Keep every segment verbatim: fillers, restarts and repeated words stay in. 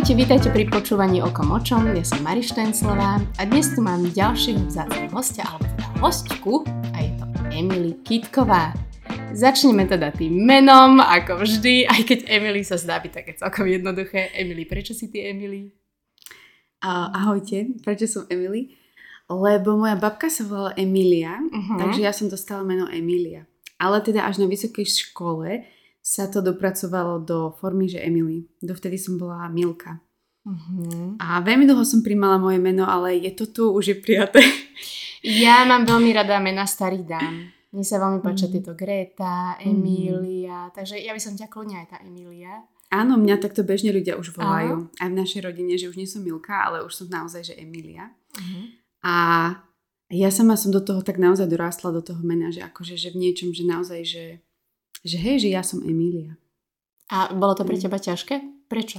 Ahojte, vítajte pri počúvaní Okom očom, ja som Mari Štenclová a dnes tu mám ďalšieho vzácneho hostia, alebo teda hostku a je to Emily Kitková. Začneme teda tým menom, ako vždy, aj keď Emily sa zdá byť také celkom jednoduché. Emily, prečo si ty Emily? Uh, ahojte, prečo som Emily? Lebo moja babka sa volala Emilia, uh-huh. takže ja som dostala meno Emilia. Ale teda až na vysokej škole sa to dopracovalo do formy, že Emily. Dovtedy som bola Milka. Uh-huh. A veľmi dlho som primala moje meno, ale je to tu, už je prijaté. Ja mám veľmi rada mená starých dám. Mne sa veľmi páčia mm. tieto Greta, Emília, mm. takže ja by som ťa kľudne aj tá Emília. Áno, mňa takto bežne ľudia už volajú. Aha. Aj v našej rodine, že už nie som Milka, ale už som naozaj, že Emília. Uh-huh. A ja sama som do toho tak naozaj dorástla, do toho mena, že akože že v niečom, že naozaj, že, že hej, že ja som Emília. A bolo to pre teba ťažké? Prečo?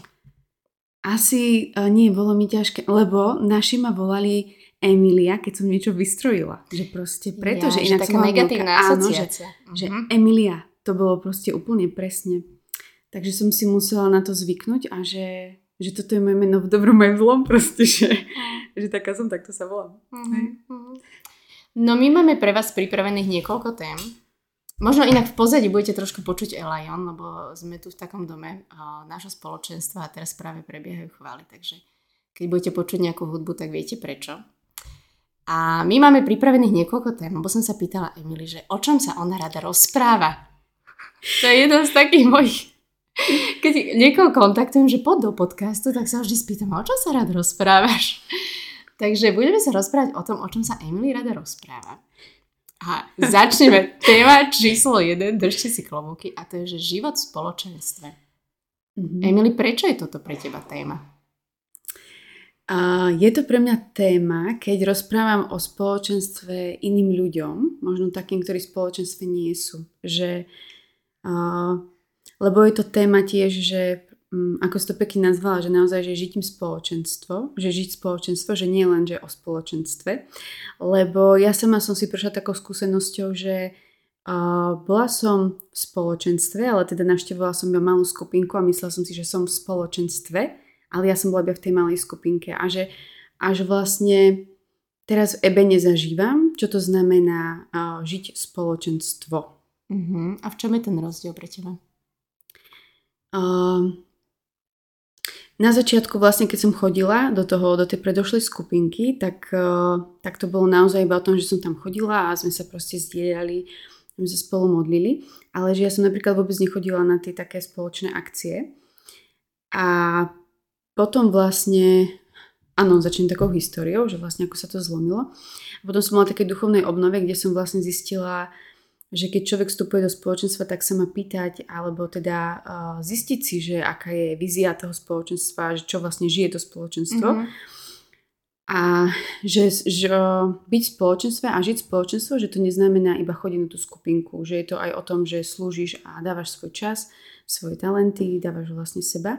Asi uh, nie, bolo mi ťažké, lebo naši ma volali Emilia, keď som niečo vystrojila. Že proste preto, ja, že inak som negatívna asociácia. Áno, že, uh-huh. že Emilia, to bolo proste úplne presne. Takže som si musela na to zvyknúť a že, že toto je moje meno v dobrom aj v zlom proste, že, uh-huh. že taká som, takto sa volám. Uh-huh. No my máme pre vás pripravených niekoľko tém. Možno inak v pozadí budete trošku počuť Elajon, lebo sme tu v takom dome uh, nášho spoločenstva a teraz práve prebiehajú chvály, takže keď budete počuť nejakú hudbu, tak viete prečo. A my máme pripravených niekoľko tém, lebo som sa pýtala Emily, že o čom sa ona rada rozpráva. To je jeden z takých mojich... Keď niekoho kontaktujem, že poď do podcastu, tak sa vždy spýtam, o čom sa rád rozprávaš. Takže budeme sa rozprávať o tom, o čom sa Emily rada rozpráva. A začneme. Téma číslo jeden, držte si klobúky, a to je, že život v spoločenstve. Mm-hmm. Emily, prečo je toto pre teba téma? Uh, je to pre mňa téma, keď rozprávam o spoločenstve iným ľuďom, možno takým, ktorí v spoločenstve nie sú. Že, uh, lebo je to téma tiež, že um, ako si to pekne nazvala, že naozaj, že žitím spoločenstvo, že žiť spoločenstvo, že nie len, že o spoločenstve. Lebo ja sama som si prešla takou skúsenosťou, že uh, bola som v spoločenstve, ale teda navštevovala som iba malú skupinku a myslela som si, že som v spoločenstve, ale ja som bola iba v tej malej skupinke a že až vlastne teraz v Ebene zažívam, čo to znamená uh, žiť spoločenstvo. Uh-huh. A v čom je ten rozdiel pre teba? Uh, na začiatku vlastne, keď som chodila do toho, do tej predošlej skupinky, tak, uh, tak to bolo naozaj iba o tom, že som tam chodila a sme sa proste zdieľali, sme sa spolu modlili, ale že ja som napríklad vôbec nechodila na tie také spoločné akcie. A potom vlastne, áno, začnem takou históriou, že vlastne ako sa to zlomilo. A potom som mala také duchovnej obnove, kde som vlastne zistila, že keď človek vstupuje do spoločenstva, tak sa má pýtať, alebo teda uh, zistiť si, že aká je vízia toho spoločenstva, že čo vlastne žije to spoločenstvo. Mm-hmm. A že, že byť v spoločenstve a žiť v spoločenstvo, že to neznamená iba chodiť na tú skupinku, že je to aj o tom, že slúžiš a dávaš svoj čas, svoje talenty, dávaš vlastne seba.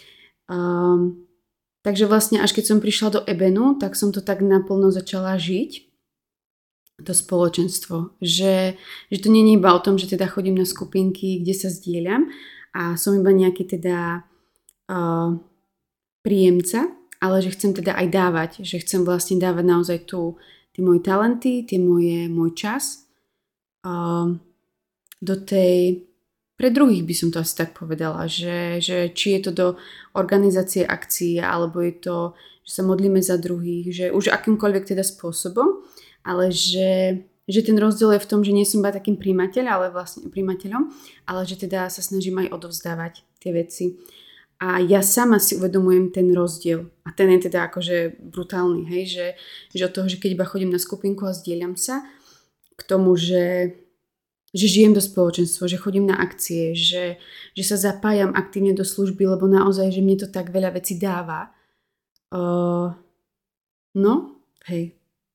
Um, takže vlastne až keď som prišla do Ebenu, tak som to tak naplno začala žiť, to spoločenstvo, že, že to nie je iba o tom, že teda chodím na skupinky, kde sa zdieľam a som iba nejaký teda uh, príjemca, ale že chcem teda aj dávať, že chcem vlastne dávať naozaj tu tie moje talenty, tie moje, môj čas uh, do tej... Pre druhých by som to asi tak povedala, že, že či je to do organizácie akcií, alebo je to, že sa modlíme za druhých, že už akýmkoľvek teda spôsobom, ale že, že ten rozdiel je v tom, že nie som iba takým prijímateľ, ale vlastne prijímateľom, ale že teda sa snažím aj odovzdávať tie veci. A ja sama si uvedomujem ten rozdiel. A ten je teda akože brutálny, hej, že, že od toho, že keď iba chodím na skupinku a zdieľam sa, k tomu, že že žijem do spoločenstva, že chodím na akcie, že, že sa zapájam aktívne do služby, lebo naozaj, že mne to tak veľa vecí dáva. Uh, no, hej.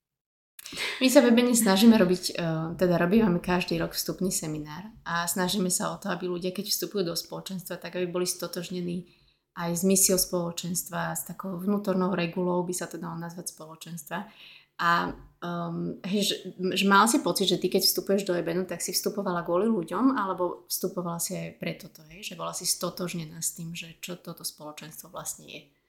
My sa v Ebene snažíme robiť, uh, teda robíme každý rok vstupný seminár a snažíme sa o to, aby ľudia, keď vstupujú do spoločenstva, tak aby boli stotožnení aj s misiou spoločenstva, s takou vnútornou regulou, by sa to dalo nazvať spoločenstva. A um, hej, že, že mal si pocit, že ty keď vstupuješ do Ebenu, tak si vstupovala kvôli ľuďom, alebo vstupovala si aj preto to, hej, že bola si stotožnená s tým, že čo toto spoločenstvo vlastne je?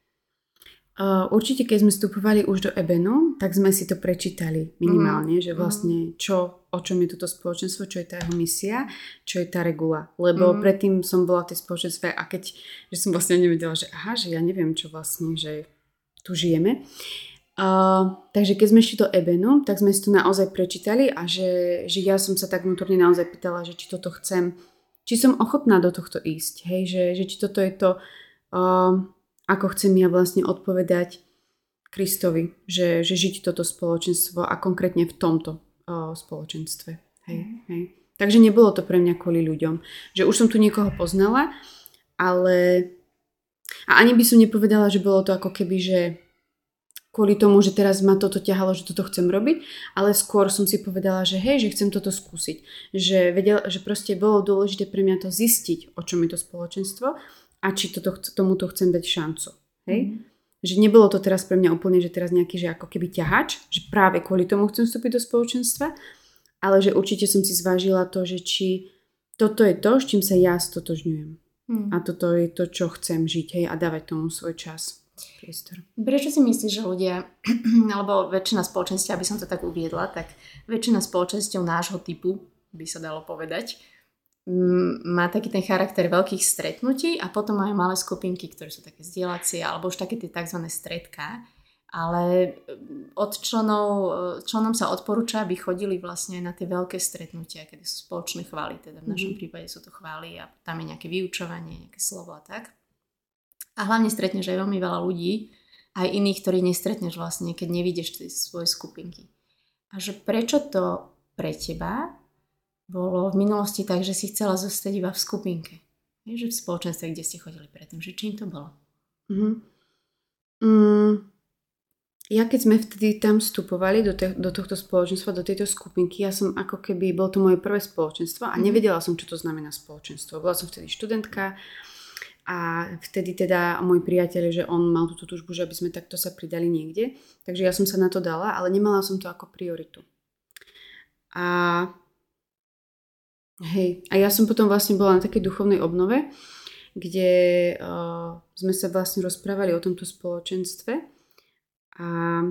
Uh, určite, keď sme vstupovali už do Ebenu, tak sme si to prečítali minimálne, mm. že vlastne čo, o čom je toto spoločenstvo, čo je tá jeho misia, čo je tá regula. Lebo mm. predtým som bola v tej spoločenstve a keď, že som vlastne nevedela, že aha, že ja neviem, čo vlastne, že tu žijeme. Uh, takže keď sme išli do Ebenu, tak sme si to naozaj prečítali a že, že ja som sa tak vnútorne naozaj pýtala, že či toto chcem, či som ochotná do tohto ísť, hej, že, že či toto je to... Uh, ako chcem ja vlastne odpovedať Kristovi, že, že žiť toto spoločenstvo a konkrétne v tomto o, spoločenstve. Hej, hej. Takže nebolo to pre mňa kvôli ľuďom. Že už som tu niekoho poznala, ale a ani by som nepovedala, že bolo to ako keby, že kvôli tomu, že teraz ma toto ťahalo, že toto chcem robiť, ale skôr som si povedala, že hej, že chcem toto skúsiť. Že, vedela, že proste bolo dôležité pre mňa to zistiť, o čom je to spoločenstvo a či toto, tomuto chcem dať šancu. Hej? Mm. Že nebolo to teraz pre mňa úplne, že teraz nejaký, že ako keby ťahač, že práve kvôli tomu chcem vstúpiť do spoločenstva, ale že určite som si zvážila to, že či toto je to, s čím sa ja stotožňujem. Mm. A toto je to, čo chcem žiť, hej, a dávať tomu svoj čas, priestor. Prečo si myslíš, že ľudia, alebo väčšina spoločenstiev, aby som to tak uviedla, tak väčšina spoločenstiev nášho typu, by sa dalo povedať, má taký ten charakter veľkých stretnutí a potom majú malé skupinky, ktoré sú také zdieľacie alebo už také tie tzv. Stretká. Ale od členov, členom sa odporúča, aby chodili vlastne na tie veľké stretnutia, kedy sú spoločné chvály, teda v našom mm-hmm. prípade sú to chvály a tam je nejaké vyučovanie, nejaké slovo a tak. A hlavne stretneš aj veľmi veľa ľudí, aj iných, ktorí nestretneš vlastne, keď nevidíš tie svoje skupinky. A že prečo to pre teba bolo v minulosti tak, že si chcela zostať iba v skupinke. Je, že v spoločenstve, kde ste chodili predtým. Že čím to bolo? Mm-hmm. Mm, ja keď sme vtedy tam vstupovali do, te, do tohto spoločenstva, do tejto skupinky, ja som ako keby, bolo to moje prvé spoločenstvo a mm-hmm. nevedela som, čo to znamená spoločenstvo. Bola som vtedy študentka a vtedy teda môj priateľ, že on mal túto túžbu, že aby sme takto sa pridali niekde. Takže ja som sa na to dala, ale nemala som to ako prioritu. A Hej, a ja som potom vlastne bola na takej duchovnej obnove, kde uh, sme sa vlastne rozprávali o tomto spoločenstve a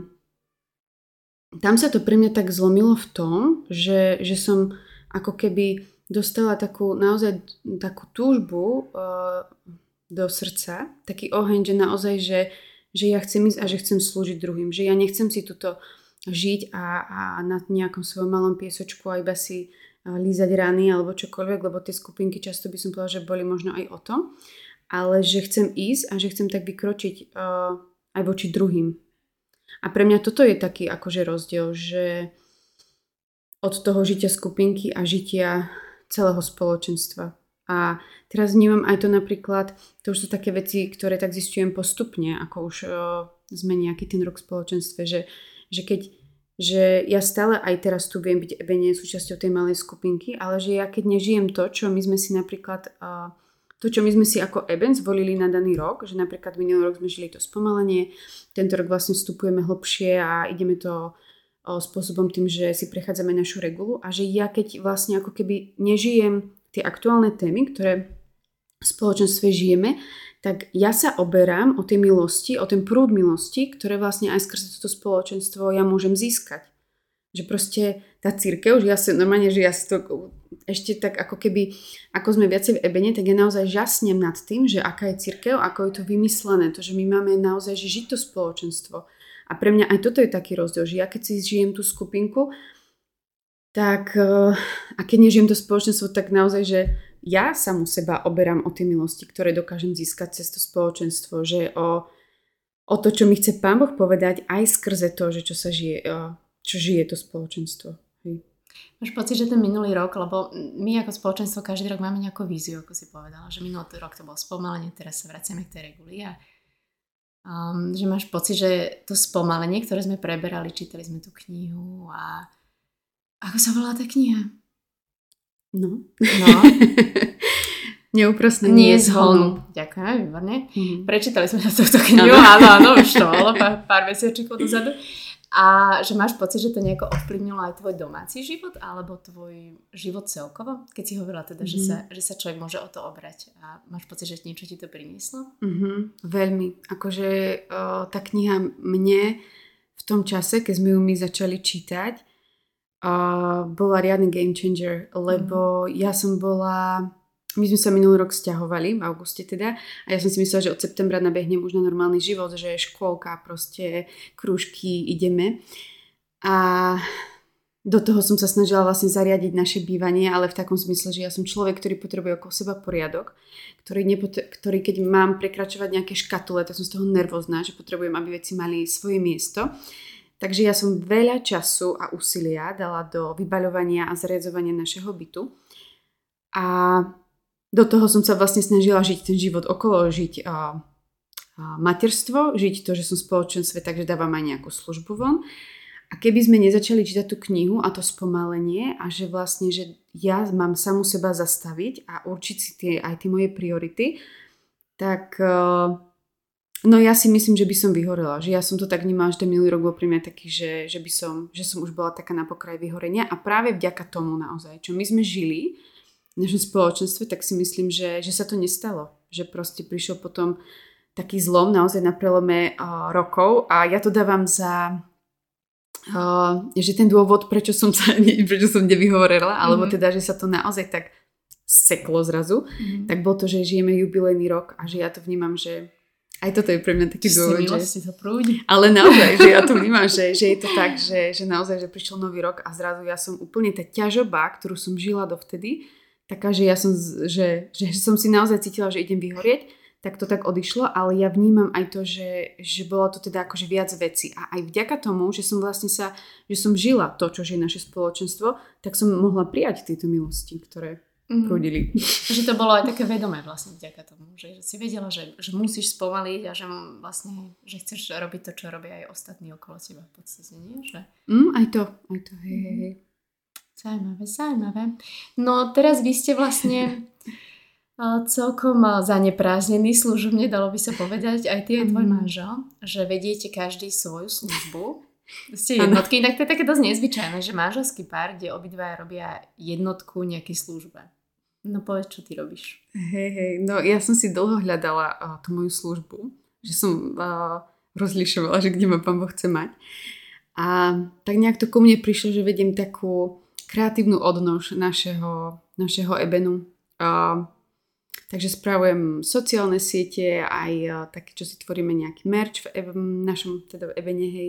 tam sa to pre mňa tak zlomilo v tom, že, že som ako keby dostala takú naozaj takú túžbu uh, do srdca, taký oheň, že naozaj, že, že ja chcem ísť a že chcem slúžiť druhým, že ja nechcem si tuto žiť a, a na nejakom svojom malom piesočku a iba si lízať rany alebo čokoľvek, lebo tie skupinky často by som povedala, že boli možno aj o tom, ale že chcem ísť a že chcem tak vykročiť uh, aj voči druhým. A pre mňa toto je taký akože rozdiel, že od toho žitia skupinky a žitia celého spoločenstva. A teraz vnímam aj to napríklad, to už sú také veci, ktoré tak zistujem postupne, ako už uh, sme nejaký ten rok v spoločenstve, že, že keď že ja stále aj teraz tu viem byť ebene súčasťou tej malej skupinky, ale že ja keď nežijem to, čo my sme si napríklad, uh, to, čo my sme si ako eben zvolili na daný rok, že napríklad minulý rok sme žili to spomalenie, tento rok vlastne vstupujeme hlbšie a ideme to uh, spôsobom tým, že si prechádzame našu regulu a že ja keď vlastne ako keby nežijem tie aktuálne témy, ktoré v spoločenstve žijeme, tak ja sa oberám o tie milosti, o ten prúd milosti, ktoré vlastne aj skrze toto spoločenstvo ja môžem získať. Že proste tá cirkev, že ja si normálne, že ja si to ešte tak ako keby, ako sme viacej v ebene, tak ja naozaj žasnem nad tým, že aká je cirkev, ako je to vymyslené, to, že my máme naozaj že žiť to spoločenstvo. A pre mňa aj toto je taký rozdiel, že ja keď si žijem tú skupinku, tak a keď nežijem to spoločenstvo, tak naozaj, že ja samu seba oberám o tie milosti, ktoré dokážem získať cez to spoločenstvo, že o, o to, čo mi chce Pán Boh povedať aj skrze to, že čo sa žije, čo žije to spoločenstvo. Hej. Máš pocit, že ten minulý rok, lebo my ako spoločenstvo každý rok máme nejakú víziu, ako si povedala, že minulý rok to bolo spomalenie, teraz sa vraciame k tej reguli a um, že máš pocit, že to spomalenie, ktoré sme preberali, čítali sme tú knihu a ako sa volá tá kniha? No. No. Neúprosné nie z honu. Ďakujem, výborne. Mm-hmm. Prečítali sme sa túto knihu, áno, áno, už to bolo pár, pár mesiačíkov dozadu. A že máš pocit, že to nejako ovplyvnilo aj tvoj domáci život alebo tvoj život celkovo? Keď si hovorila teda, mm-hmm. že, sa, že sa človek môže o to obrať a máš pocit, že niečo ti to prinieslo? Mm-hmm. Veľmi. Akože uh, tá kniha mne v tom čase, keď sme ju my začali čítať, uh, bola riadny game changer, lebo mm-hmm. ja som bola... My sme sa minulý rok sťahovali, v auguste teda, a ja som si myslela, že od septembra nabehnem už na normálny život, že škôlka, proste krúžky, ideme. A do toho som sa snažila vlastne zariadiť naše bývanie, ale v takom zmysle, že ja som človek, ktorý potrebuje okolo seba poriadok, ktorý, nepotre- ktorý keď mám prekračovať nejaké škatule, tak som z toho nervózna, že potrebujem, aby veci mali svoje miesto. Takže ja som veľa času a úsilia dala do vybaľovania a zariadzovania našeho bytu. A do toho som sa vlastne snažila žiť ten život okolo, žiť uh, uh, materstvo, žiť to, že som v spoločenstve, takže dávam aj nejakú službu von. A keby sme nezačali čítať tú knihu a to spomalenie a že vlastne, že ja mám samu seba zastaviť a určiť si tie, aj tie moje priority, tak uh, no ja si myslím, že by som vyhorela. Že ja som to tak vnímala, že ten minulý rok bol pri mňa taký, že, že, by som, že som už bola taká na pokraji vyhorenia a práve vďaka tomu naozaj, čo my sme žili v našom spoločenstve, tak si myslím, že, že sa to nestalo. Že proste prišiel potom taký zlom naozaj na prelome uh, rokov a ja to dávam za uh, že ten dôvod, prečo som sa prečo som nevyhovorila, mm-hmm. alebo teda, že sa to naozaj tak seklo zrazu, mm-hmm. tak bol to, že žijeme jubilejný rok a že ja to vnímam, že aj toto je pre mňa taký dôvod, že... to prúdi. Ale naozaj, že ja to vnímam, že, že je to tak, že, že naozaj, že prišiel nový rok a zrazu ja som úplne tá ťažoba, ktorú som žila dovtedy, taká, že ja som, že, že som si naozaj cítila, že idem vyhorieť, tak to tak odišlo, ale ja vnímam aj to, že, že bolo to teda akože viac vecí. A aj vďaka tomu, že som vlastne sa, že som žila to, čo je naše spoločenstvo, tak som mohla prijať tieto milosti, ktoré mm. prúdili. Že to bolo aj také vedomé vlastne vďaka tomu, že, že si vedela, že, že musíš spomaliť a že vlastne, že chceš robiť to, čo robia aj ostatní okolo teba v podstate, nie? Že... Mm, aj to, aj to, hej, hej, hej. Zaujímavé, zaujímavé. No teraz vy ste vlastne celkom zaneprázdnený služobne, dalo by sa povedať, aj ty aj tvoj manžel, že vediete každý svoju službu. Ste jednotky, inak to je také dosť nezvyčajné, že manželský pár, kde obidvaja robia jednotku nejakej službe. No povedz, čo ty robíš. Hej, hej, no ja som si dlho hľadala uh, tú moju službu, že som uh, rozlišovala, že kde ma Pán Boh chce mať. A tak nejak to ku mne prišlo, že vediem takú kreatívnu odnož našeho, našeho ebenu. Uh, takže spravujem sociálne siete, aj uh, také, čo si tvoríme nejaký merch v, e- v našom teda v ebene, hej.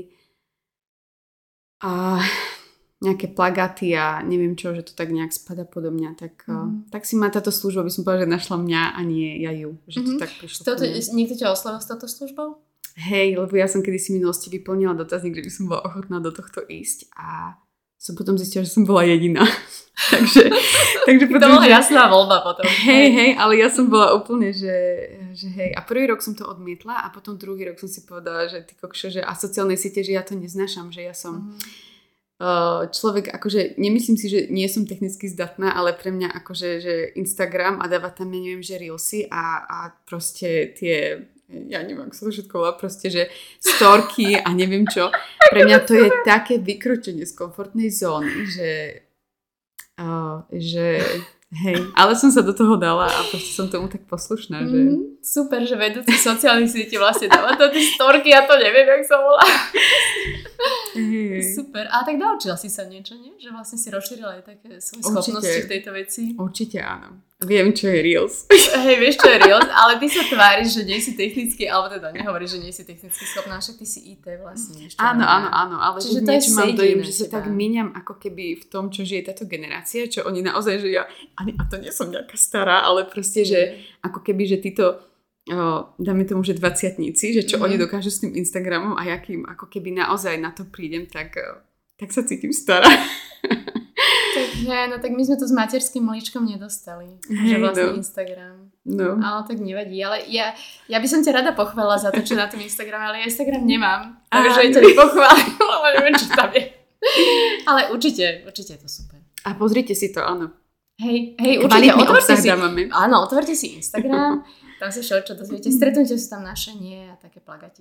A nejaké plagáty a neviem čo, že to tak nejak spada podo mňa. Tak, mm. uh, tak si ma táto služba, by som povedala, že našla mňa a nie ja ju. Že mm-hmm. to tak prišlo. Toto, niekto ťa oslovil s touto službou? Hej, lebo ja som kedysi v minulosti vyplnila dotazník, že by som bola ochotná do tohto ísť a som potom zistila, že som bola jediná. takže, takže potom, to bola že... jasná voľba potom. Hej, hej, ale ja som bola úplne, že, že hej. A prvý rok som to odmietla a potom druhý rok som si povedala, že ty kokšo, že a sociálne siete, že ja to neznášam, že ja som mm. uh, človek, akože nemyslím si, že nie som technicky zdatná, ale pre mňa akože, že Instagram a dáva tam, neviem, že Reelsy a, a proste tie... ja neviem, ako sa to všetko volá, proste, že storky a neviem čo. Pre mňa to je také vykročenie z komfortnej zóny, že, uh, že hej, ale som sa do toho dala a proste som tomu tak poslušná, že... Mm, super, že vedúci sociálnych sietí vlastne dáva to tie storky, ja to neviem, jak sa volá. Hey. Super. A tak naučila si sa niečo, nie? Že vlastne si rozšírila aj také svoje schopnosti v tejto veci. Určite áno. Viem, čo je Reels. Hej, vieš, čo je Reels, ale ty sa tváriš, že nie si technicky, alebo teda nehovoríš, že nie si technicky schopná, však ty si í té vlastne. Ešte áno, áno, áno, ale čiže to niečo mám dojem, že sa tak míňam ako keby v tom, čo žije táto generácia, čo oni naozaj, že ja, ani, a to nie som nejaká stará, ale proste, že ako keby, že títo O, dáme tomu, že dvaciatníci, že čo mm-hmm. oni dokážu s tým Instagramom a jakým, ako keby naozaj na to prídem, tak, tak sa cítim stará. Takže, no tak my sme to s materským mlíčkom nedostali. Hey, že vlastne no. Instagram. No. Ale tak nevadí. Ale ja, ja by som ťa rada pochválila za to, čo na tom Instagrame, ale ja Instagram nemám. Takže ťa nepochválim, lebo neviem, čo tam je. Ale určite, určite je to super. A pozrite si to, áno. Hej, hej, určite, otvorte si, áno, otvorte si Instagram, tam si všeličo dozviete, stretnutie sú tam naše, nie, a také plagatiky.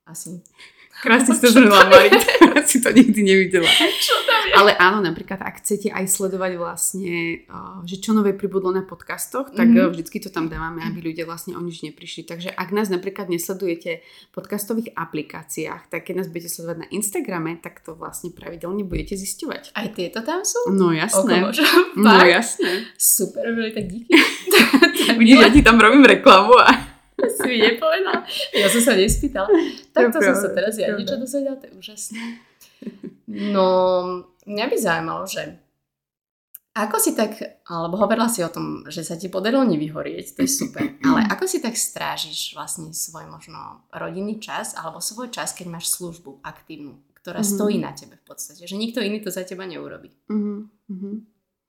asi. Krásne si to zhrnula, Mari. Si to nikdy nevidela. Čo tam je? Ale áno, napríklad, ak chcete aj sledovať vlastne, že čo nové pribudlo na podcastoch, tak mm-hmm. vždycky to tam dávame, aby ľudia vlastne o nič neprišli. Takže ak nás napríklad nesledujete v podcastových aplikáciách, tak keď nás budete sledovať na Instagrame, tak to vlastne pravidelne budete zisťovať. Aj tieto tam sú? No jasné. No tak? jasné. Super, veľmi tak díky. Vidíš, ja ti tam robím reklamu a... Si mi nepovedala. Ja som sa nespýtala. Tak to som sa teraz ja niečo dozvedala, to je úžasné. No, mňa by zaujímalo, že ako si tak, alebo hovorila si o tom, že sa ti podarilo nevyhorieť, to je super, ale ako si tak strážiš vlastne svoj možno rodinný čas, alebo svoj čas, keď máš službu aktívnu, ktorá mm-hmm. stojí na tebe v podstate, že nikto iný to za teba neurobí. Mm-hmm.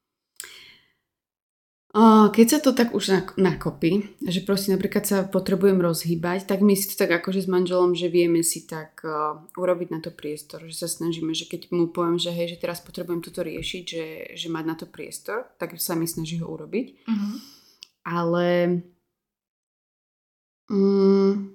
Keď sa to tak už nakopí, že proste napríklad sa potrebujem rozhýbať, tak my si to tak akože s manželom, že vieme si tak uh, urobiť na to priestor, že sa snažíme, že keď mu poviem, že hej, že teraz potrebujem toto riešiť, že, že mať na to priestor, tak sa mi snaží ho urobiť. Uh-huh. Ale um,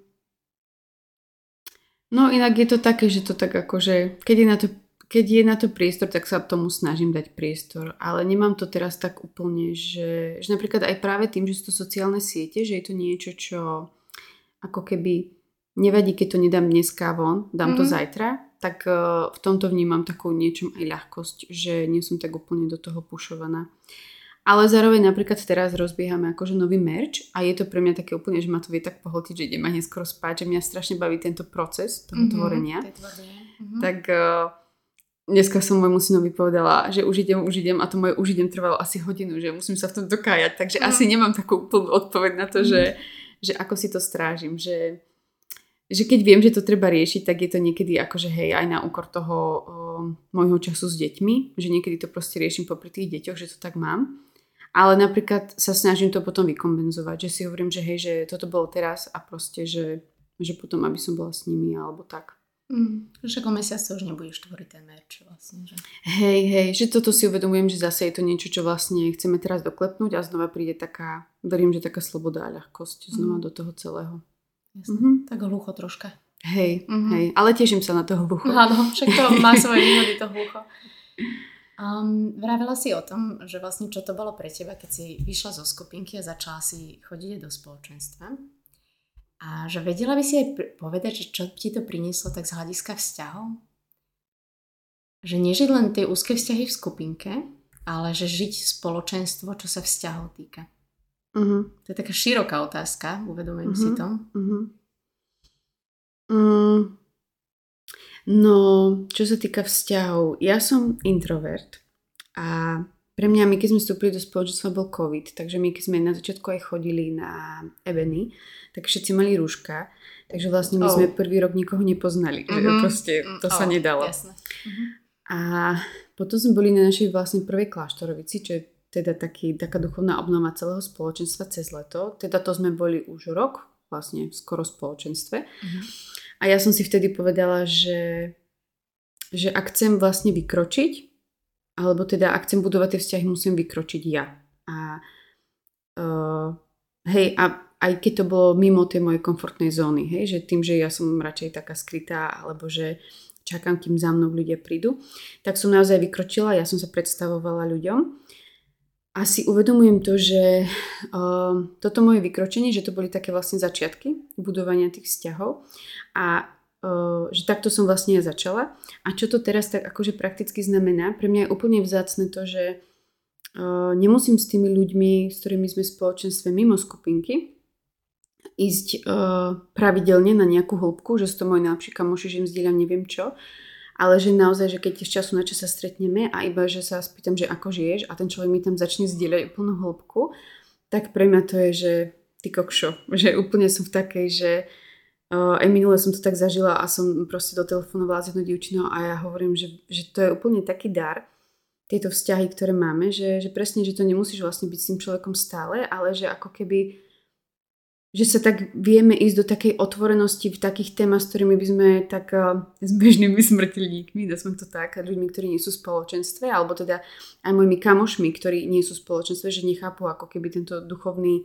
no inak je to také, že to tak akože, keď je na to Keď je na to priestor, tak sa tomu snažím dať priestor. Ale nemám to teraz tak úplne, že, že napríklad aj práve tým, že sú to sociálne siete, že je to niečo, čo ako keby nevadí, keď to nedám dneska von, dám mm-hmm. to zajtra, tak uh, v tomto vnímam takú niečom aj ľahkosť, že nie som tak úplne do toho pušovaná. Ale zároveň napríklad teraz rozbiehame akože nový merch a je to pre mňa také úplne, že ma to vie tak pohltiť, že idem aj neskoro spať, že mňa strašne baví tento proces toho mm-hmm. tvorenia. Mm-hmm. Tak... Uh, Dneska som môjmu synovi povedala, že už idem, už idem a to moje už idem trvalo asi hodinu, že musím sa v tom dokájať, takže mm. asi nemám takú úplnú odpoveď na to, mm. že, že ako si to strážim, že, že keď viem, že to treba riešiť, tak je to niekedy akože hej, aj na úkor toho um, môjho času s deťmi, že niekedy to proste riešim popri tých deťoch, že to tak mám, ale napríklad sa snažím to potom vykompenzovať, že si hovorím, že hej, že toto bolo teraz a proste, že, že potom aby som bola s nimi alebo tak. Mm, že ako mesiac už nebudeš tvoriť ten merch vlastne, že? Hej, hej, že toto si uvedomujem, že zase je to niečo, čo vlastne chceme teraz doklepnúť a znova príde taká, verím, že taká sloboda a ľahkosť znova mm. do toho celého. Jasne, mm-hmm. tak hlucho troška. Hej, mm-hmm. hej, ale teším sa na to hlucho. Áno, však to má svoje výhody, to hlucho. Um, vravela si o tom, že vlastne čo to bolo pre teba, keď si vyšla zo skupinky a začala si chodiť do spoločenstva. A že vedela by si aj povedať, že čo ti to prinieslo tak z hľadiska vzťahov? Že nežiť len tie úzke vzťahy v skupinke, ale že žiť spoločenstvo, čo sa vzťahov týka. Uh-huh. To je taká široká otázka, uvedomujem uh-huh. si to. Uh-huh. Um, no, čo sa týka vzťahov, ja som introvert a pre mňa, my keď sme vstúpili do spoločenstva, bol COVID, takže my keď sme na začiatku aj chodili na eveny, tak všetci mali rúška, takže vlastne my oh. sme prvý rok nikoho nepoznali, mm-hmm. že proste to oh, sa nedalo. Jasné. Mm-hmm. A potom sme boli na našej vlastne prvej kláštorovici, čo je teda taký, taká duchovná obnova celého spoločenstva cez leto, teda to sme boli už rok, vlastne skoro v spoločenstve. Mm-hmm. A ja som si vtedy povedala, že, že ak chcem vlastne vykročiť, alebo teda ak chcem budovať tie vzťahy, musím vykročiť ja. A uh, hej, a aj keď to bolo mimo tej mojej komfortnej zóny, hej, že tým, že ja som radšej taká skrytá, alebo že čakám, kým za mnou ľudia prídu, tak som naozaj vykročila, ja som sa predstavovala ľuďom a si uvedomujem to, že uh, toto moje vykročenie, že to boli také vlastne začiatky budovania tých vzťahov a Uh, že takto som vlastne ja začala. A čo to teraz tak akože prakticky znamená? Pre mňa je úplne vzácne to, že uh, nemusím s tými ľuďmi, s ktorými sme v spoločenstve mimo skupinky, ísť uh, pravidelne na nejakú hĺbku, že s to môj najlepší kamoši, že im zdieľam neviem čo, ale že naozaj, že keď z času na čas sa stretneme a iba, že sa spýtam, že ako žiješ a ten človek mi tam začne zdieľať úplnú hĺbku, tak pre mňa to je, že ty kokšo, že úplne som v takej, že Uh, aj minule som to tak zažila a som proste dotelefonovala s jednou dievčinou a ja hovorím, že, že to je úplne taký dar, tieto vzťahy, ktoré máme, že, že presne, že to nemusíš vlastne byť s tým človekom stále, ale že ako keby, že sa tak vieme ísť do takej otvorenosti v takých témach, s ktorými by sme tak uh, s bežnými smrteľníkmi, da sme to tak, ľuďmi, ktorí nie sú v spoločenstve, alebo teda aj mojimi kamošmi, ktorí nie sú v spoločenstve, že nechápu ako keby tento duchovný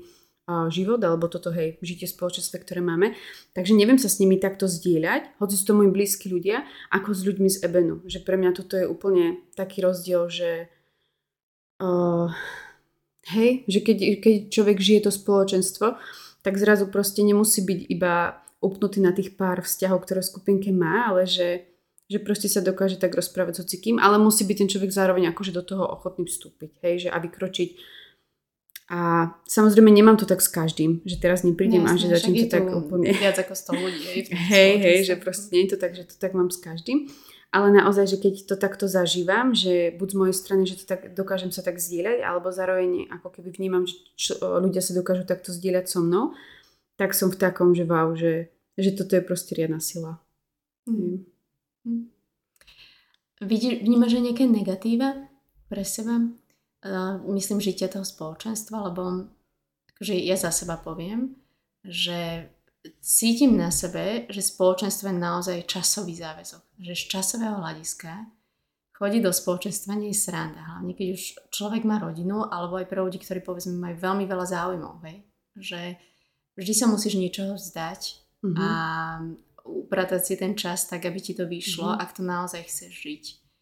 uh, život, alebo toto, hej, žitie spoločenstve, ktoré máme. Takže neviem sa s nimi takto zdieľať, hoci sú to moji blízki ľudia, ako s ľuďmi z Ebenu. Že pre mňa toto je úplne taký rozdiel, že uh, hej, že keď, keď človek žije to spoločenstvo, tak zrazu proste nemusí byť iba upnutý na tých pár vzťahov, ktoré v skupinke má, ale že že proste sa dokáže tak rozprávať s hocikým, ale musí byť ten človek zároveň akože do toho ochotný vstúpiť, hej, že a vykročiť. A samozrejme nemám to tak s každým, že teraz neprídem a že začnem to tak úplne... viac ako sto ľudí. Hej, hej, hej, že proste nie je to tak, že to tak mám s každým. Ale naozaj, že keď to takto zažívam, že buď z mojej strany, že to tak dokážem sa tak zdieľať, alebo zároveň ako keby vnímam, že čo, ľudia sa dokážu takto zdieľať so mnou, tak som v takom, že wow, že, že toto je proste riadna sila. Mm. Hm. Vidí, vnímaš aj nejaké negatíva pre seba? Uh, myslím, žitia toho spoločenstva, lebo akože ja za seba poviem, že cítim na sebe, že spoločenstvo je naozaj časový záväzok. Že z časového hľadiska chodiť do spoločenstva nie je sranda. Hlavne keď už človek má rodinu, alebo aj pre ľudí, ktorí povedzme majú veľmi veľa záujmov. Hej? Že vždy sa musíš niečoho vzdať mm-hmm. a upratať si ten čas tak, aby ti to vyšlo, mm-hmm. ak to naozaj chceš žiť.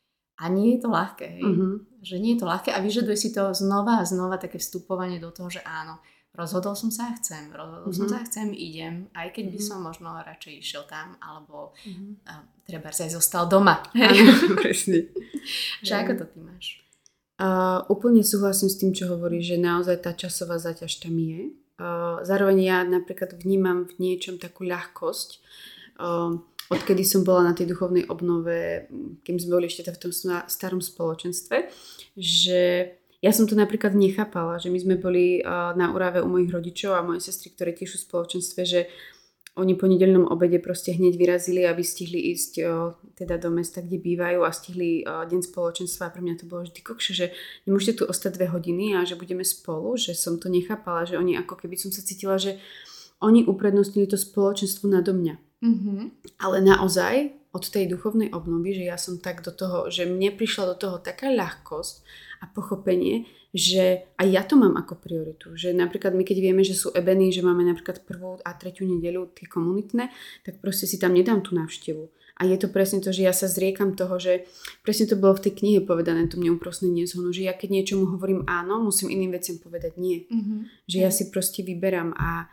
A nie je to ľahké, hej? Mm-hmm. Že nie je to ľahké a vyžaduje si to znova a znova také vstupovanie do toho, že áno, rozhodol som sa a chcem, rozhodol mm-hmm. som sa a chcem, idem, aj keď by mm-hmm. som možno radšej išiel tam, alebo mm-hmm. uh, treba sa aj zostal doma. Áno, presne. Že ako to ty máš? Uh, úplne súhlasím s tým, čo hovoríš, že naozaj tá časová záťaž tam je. Uh, zároveň ja napríklad vnímam v niečom takú ľahkosť, Uh, odkedy som bola na tej duchovnej obnove, kým sme boli ešte v tom starom spoločenstve, že ja som to napríklad nechápala, že my sme boli uh, na Urave u mojich rodičov a moje sestry, ktoré tiež sú v spoločenstve, že oni po nedeľnom obede proste hneď vyrazili, aby stihli ísť uh, teda do mesta, kde bývajú a stihli uh, deň spoločenstva a pre mňa to bolo vždy kokše, že nemôžete tu ostať dve hodiny a že budeme spolu, že som to nechápala, že oni ako keby som sa cítila, že oni uprednostnili to spoločenstvo nado mňa. Mm-hmm. Ale naozaj od tej duchovnej obnovy, že ja som tak do toho, že mne prišla do toho taká ľahkosť a pochopenie, že aj ja to mám ako prioritu. Že napríklad my keď vieme, že sú ebeny, že máme napríklad prvú a tretiu nedeľu tie komunitné, tak proste si tam nedám tú návštevu. A je to presne to, že ja sa zriekam toho, že presne to bolo v tej knihe povedané, to mne úprosne nezhonú, že ja keď niečomu hovorím áno, musím iným veciam povedať nie. Mm-hmm. Že ja si proste vyberám a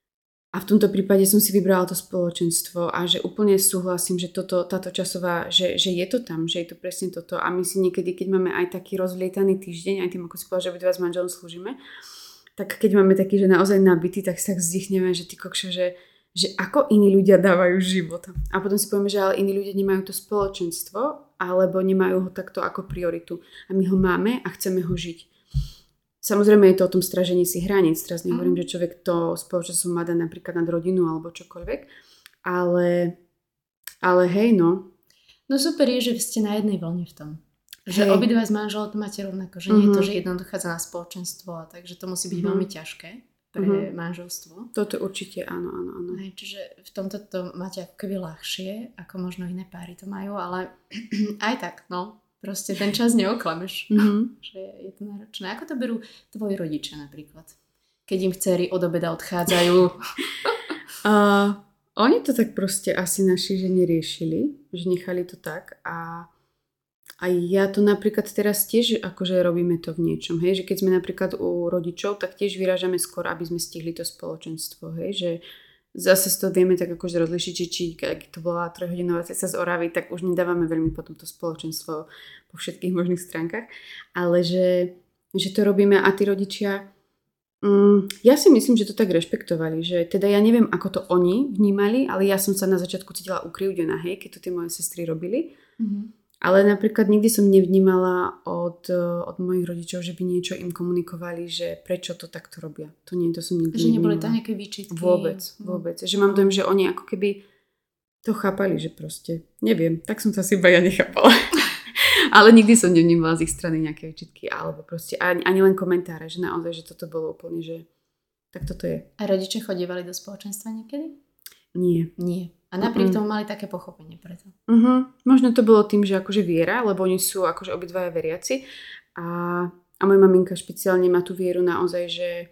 A v tomto prípade som si vybrala to spoločenstvo a že úplne súhlasím, že toto, táto časová, že, že je to tam, že je to presne toto. A my si niekedy, keď máme aj taký rozlietaný týždeň, aj tým, ako si povedala, že obidva s manželom slúžime, tak keď máme taký, že naozaj nabitý, tak sa tak vzdychneme, že ty kokšo, že, že ako iní ľudia dávajú život. A potom si povieme, že ale iní ľudia nemajú to spoločenstvo, alebo nemajú ho takto ako prioritu. A my ho máme a chceme ho žiť. Samozrejme je to o tom strážení si hraníc. Teraz nehovorím, mm. že človek to spoločenstvo má dať napríklad nad rodinu alebo čokoľvek. Ale, ale hej, no. No super je, že ste na jednej vlne v tom. Že obidva s manželom to máte rovnako. Že nie mm-hmm. je to, že jedno dochádza na spoločenstvo. Takže to musí byť mm-hmm. veľmi ťažké pre mm-hmm. manželstvo. Toto určite áno, áno, áno. Hej, čiže v tomto to máte ako keby ľahšie, ako možno iné páry to majú. Ale aj tak, no. Proste ten čas neoklameš, mm-hmm. že je to náročné. Ako to berú tvoji rodičia napríklad? Keď im dcery od obeda odchádzajú? uh, oni to tak proste asi naši ženi riešili, že nechali to tak a a ja to napríklad teraz tiež akože robíme to v niečom, hej, že keď sme napríklad u rodičov, tak tiež vyrážame skôr, aby sme stihli to spoločenstvo, hej, že zase to vieme tak akože rozlišiť, či, či keď to bola trojhodinová cesta z Oravy, tak už nedávame veľmi potom to spoločenstvo po všetkých možných stránkach. Ale že, že to robíme a tí rodičia, um, ja si myslím, že to tak rešpektovali, že teda ja neviem, ako to oni vnímali, ale ja som sa na začiatku cítila ukriúdená, hej, keď to tie moje sestry robili. Mm-hmm. Ale napríklad nikdy som nevnímala od, od mojich rodičov, že by niečo im komunikovali, že prečo to takto robia. To nie, to som nikdy nevnímala. Že neboli nevnímala. tam nejaké výčitky. Vôbec, vôbec. Že mám dojem, že oni ako keby to chápali, že proste, neviem, tak som to asi iba ja nechápala. Ale nikdy som nevnímala z ich strany nejaké výčitky, alebo proste ani, ani len komentáre, že naozaj, že toto bolo úplne, že tak toto je. A rodičia chodívali do spoločenstva niekedy? Nie. Nie. A napriek tomu mali také pochopenie preto. Uh-huh. Možno to bolo tým, že akože viera, lebo oni sú akože obidvaja veriaci a, a moja maminka špeciálne má tú vieru naozaj, že,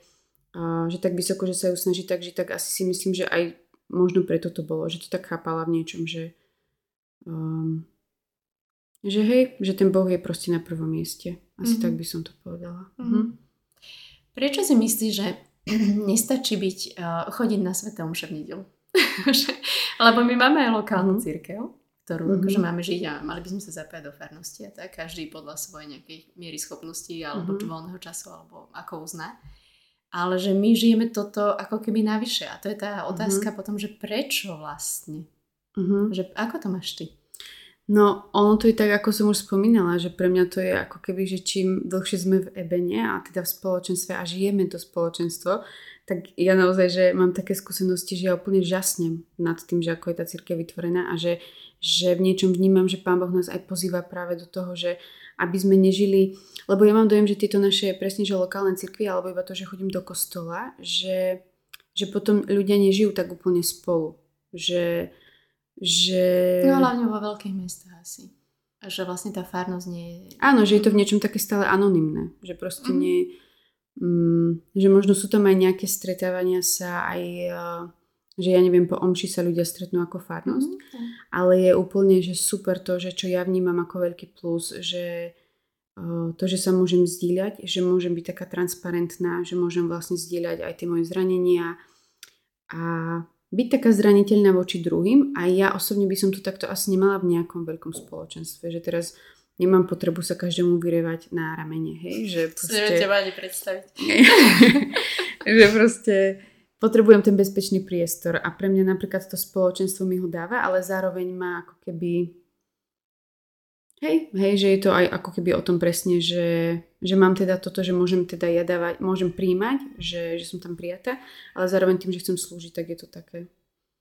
a, že tak vysoko, že sa ju snaží tak žiť, tak asi si myslím, že aj možno preto to bolo, že to tak chápala v niečom, že um, že hej, že ten Boh je proste na prvom mieste. Asi mm-hmm. tak by som to povedala. Mm-hmm. Prečo si myslíš, že nestačí byť, uh, chodiť na sväté omše v nedeľu? Lebo my máme aj lokálnu mm-hmm. cirkev, ktorú mm-hmm. akože máme žiť a mali by sme sa zapájať do farnosti a tak, každý podľa svojej nejakej miery schopnosti alebo mm-hmm. voľného času, alebo ako uzná. Ale že my žijeme toto ako keby navyše a to je tá otázka mm-hmm. potom, že prečo vlastne? Mm-hmm. Že ako to máš ty? No, ono to je tak, ako som už spomínala, že pre mňa to je ako keby, že čím dlhšie sme v ebene a teda v spoločenstve a žijeme to spoločenstvo, tak ja naozaj, že mám také skúsenosti, že ja úplne žasnem nad tým, že ako je tá cirkev vytvorená a že, že v niečom vnímam, že Pán Boh nás aj pozýva práve do toho, že aby sme nežili, lebo ja mám dojem, že tieto naše presne, že lokálne cirkvi, alebo iba to, že chodím do kostola, že, že potom ľudia nežijú tak úplne spolu. Že, že... No hlavne vo veľkých mestách asi. A že vlastne tá farnosť nie je... Áno, že je to v niečom také stále anonymné. Že proste mm. nie... Mm, že možno sú tam aj nejaké stretávania sa, aj... Uh, že ja neviem, po omši sa ľudia stretnú ako farnosť, mm-hmm. ale je úplne, že super to, že čo ja vnímam ako veľký plus, že uh, to, že sa môžem zdieľať, že môžem byť taká transparentná, že môžem vlastne zdieľať aj tie moje zranenia a byť taká zraniteľná voči druhým a ja osobne by som to takto asi nemala v nejakom veľkom spoločenstve, že teraz nemám potrebu sa každému vyrevať na ramene, hej, že proste... Si teba ani predstaviť. že proste... Potrebujem ten bezpečný priestor a pre mňa napríklad to spoločenstvo mi ho dáva, ale zároveň má ako keby hej, hej, že je to aj ako keby o tom presne, že, že mám teda toto, že môžem teda ja dávať, môžem príjmať, že, že som tam prijatá, ale zároveň tým, že chcem slúžiť, tak je to také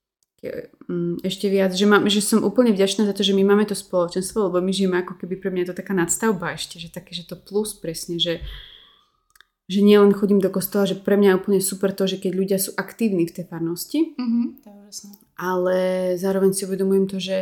ešte viac, že, mám, že som úplne vďačná za to, že my máme to spoločenstvo, lebo my žijeme ako keby pre mňa je to taká nadstavba ešte, že také, že to plus presne, že že nie len chodím do kostola, že pre mňa je úplne super to, že keď ľudia sú aktívni v tej farnosti, mm-hmm, ale zároveň si uvedomujem to, že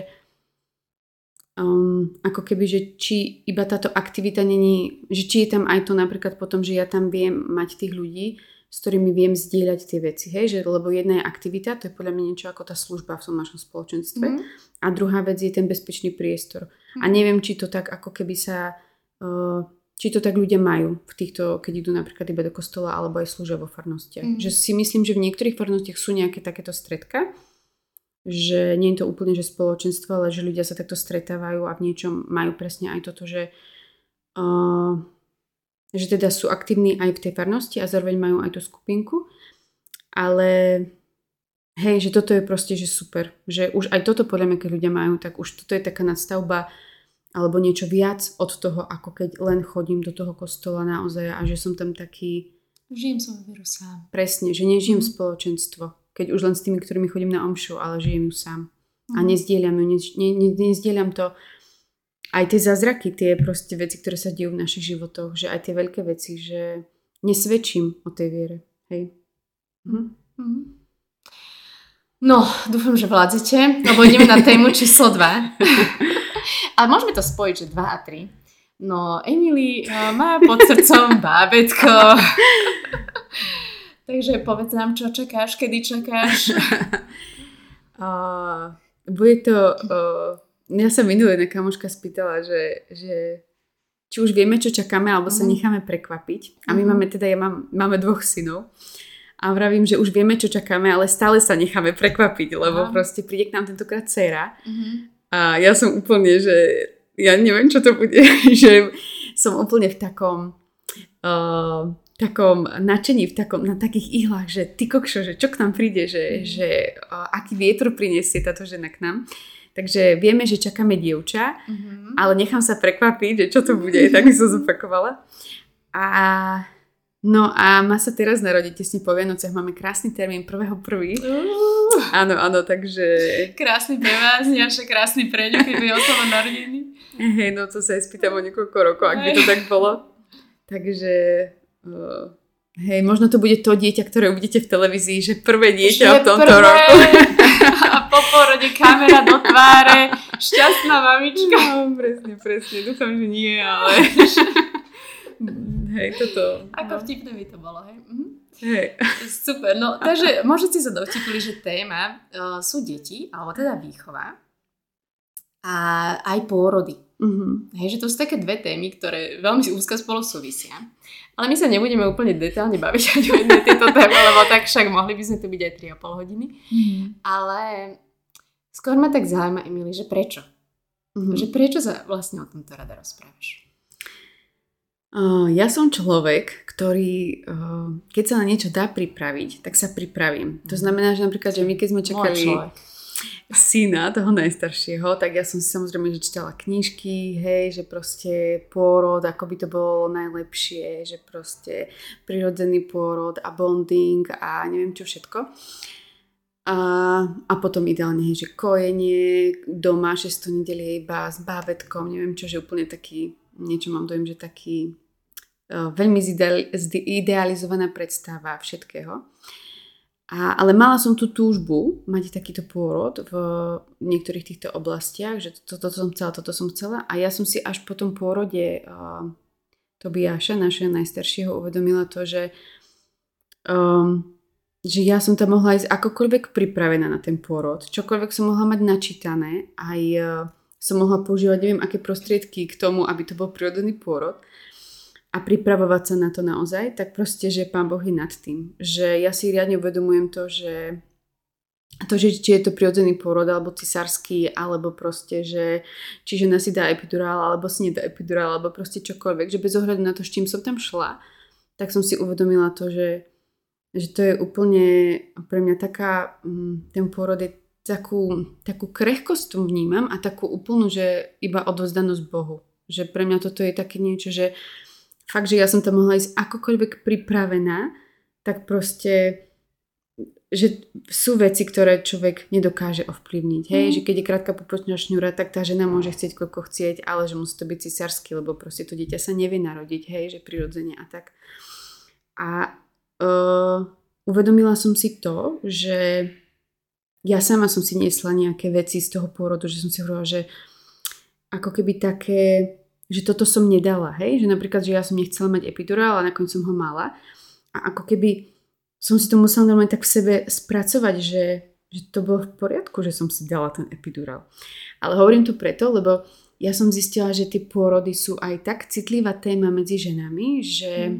um, ako keby, že či iba táto aktivita není, že či je tam aj to napríklad potom, že ja tam viem mať tých ľudí, s ktorými viem zdieľať tie veci, hej, že lebo jedna je aktivita, to je podľa mňa niečo ako tá služba v tom našom spoločenstve mm-hmm. a druhá vec je ten bezpečný priestor. Mm-hmm. A neviem, či to tak ako keby sa... Uh, či to tak ľudia majú v týchto, keď idú napríklad iba do kostola alebo aj slúžia vo farnostiach. Mm. Že si myslím, že v niektorých farnostiach sú nejaké takéto stredka, že nie je to úplne že spoločenstvo, ale že ľudia sa takto stretávajú a v niečom majú presne aj toto, že, uh, že teda sú aktívni aj v tej farnosti a zároveň majú aj tú skupinku. Ale hej, že toto je proste že super. Že už aj toto podľa mňa, keď ľudia majú, tak už toto je taká nadstavba alebo niečo viac od toho, ako keď len chodím do toho kostola naozaj a že som tam taký... Žijem svoj vieru sám. Presne, že nežijem mm. spoločenstvo, keď už len s tými, ktorými chodím na omšu, ale žijem ju sám. Mm. A nezdieľam ju, ne, ne, ne, nezdieľam to aj tie zázraky, tie proste veci, ktoré sa dejú v našich životoch, že aj tie veľké veci, že nesvedčím o tej viere. Hej. Mhm. Mm. No, dúfam, že vládzete, lebo ideme na tému číslo dva. Ale môžeme to spojiť, že dva a tri. No, Emily uh, má pod srdcom bábätko. Takže povedz nám, čo čakáš, kedy čakáš. uh, bude to... Uh, ja sa minulé jedna kamoška spýtala, že, že či už vieme, čo čakáme, alebo sa necháme prekvapiť. A my mm-hmm. máme teda, ja mám, máme dvoch synov. A vravím, že už vieme, čo čakáme, ale stále sa necháme prekvapiť, lebo proste príde k nám tentokrát dcéra. Mm-hmm. A ja som úplne, že ja neviem, čo to bude, že som úplne v takom uh, takom nadšení, v takom, na takých ihlách, že ty kokšo, že čo k nám príde, že, mm. že uh, aký vietor priniesie táto žena k nám. Takže vieme, že čakáme dievča, mm-hmm. ale nechám sa prekvapiť, že čo to bude, tak by som zopakovala. A no a má sa teraz narodiť tesne po Vianociach, máme krásny termín prvého prvého Uh. Áno, áno, takže... Krásny pre vás, Jaša, krásny pre ňu, keď by oslava narodení. Hej, no to sa aj spýtam o niekoľko rokov, ak by to tak bolo. Takže, uh, hej, možno to bude to dieťa, ktoré uvidíte v televízii, že prvé dieťa v tomto prvé. roku. A po porode kamera do tváre, šťastná mamička. No, presne, presne, dúfam, že nie, ale... hej, toto. Ako vtipné by to bolo, hej? Mhm. Hej. Super, no takže možno ste sa dovtipili, že téma uh, sú deti, alebo teda výchova a aj pôrody. Uh-huh. Hej, že to sú také dve témy, ktoré veľmi úzko spolu súvisia. Ale my sa nebudeme úplne detailne baviť o jednej tejto téme, lebo tak však mohli by sme tu byť aj tri a pol hodiny. Uh-huh. Ale skôr ma tak zaujíma, Emily, že prečo? Uh-huh. Že prečo sa vlastne o tomto rada rozprávaš? Uh, ja som človek, ktorý, uh, keď sa na niečo dá pripraviť, tak sa pripravím. To znamená, že napríklad, že my keď sme čakali syna, toho najstaršieho, tak ja som si samozrejme že čítala knižky, hej, že proste pôrod, ako by to bolo najlepšie, že proste prirodzený pôrod a bonding a neviem čo všetko. A, a potom ideálne, hej, že kojenie doma, šesť nedelie iba s bábätkom, neviem čo, že úplne taký, niečo mám dojem, že taký uh, veľmi zidealizovaná predstava všetkého. A, ale mala som tú túžbu mať takýto pôrod v niektorých týchto oblastiach, že toto to, to som chcela, toto som chcela. A ja som si až po tom pôrode uh, Tobiáša, našeho najstaršieho, uvedomila to, že, um, že ja som tam mohla ísť akokoľvek pripravená na ten pôrod. Čokoľvek som mohla mať načítané, aj uh, som mohla používať neviem aké prostriedky k tomu, aby to bol prirodzený pôrod. A pripravovať sa na to naozaj, tak proste, že Pán Boh je nad tým. Že ja si riadne uvedomujem to, že, to, že či je to prirodzený pôrod, alebo cisársky, alebo proste, že či žena si dá epidurál, alebo si nedá epidurál, alebo proste čokoľvek, že bez ohľadu na to, s čím som tam šla, tak som si uvedomila to, že, že to je úplne pre mňa taká, ten pôrod je takú, takú krehkosť tu vnímam a takú úplnú, že iba odovzdanosť Bohu. Že pre mňa toto je také niečo, že fakt, že ja som tam mohla ísť akokoľvek pripravená, tak proste, že sú veci, ktoré človek nedokáže ovplyvniť. Hej, mm. že keď je krátka pupočná šňúra, tak tá žena môže chcieť koľko chcieť, ale že musí to byť cisársky, lebo proste to dieťa sa nevie narodiť, hej, že prirodzene a tak. A uh, uvedomila som si to, že ja sama som si niesla nejaké veci z toho pôrodu, že som si hovorila, že ako keby také, že toto som nedala, hej, že napríklad, že ja som nechcela mať epidurál a nakoniec som ho mala a ako keby som si to musela normálne tak v sebe spracovať, že, že to bolo v poriadku, že som si dala ten epidurál. Ale hovorím to preto, lebo ja som zistila, že tie pôrody sú aj tak citlivá téma medzi ženami, že, mm.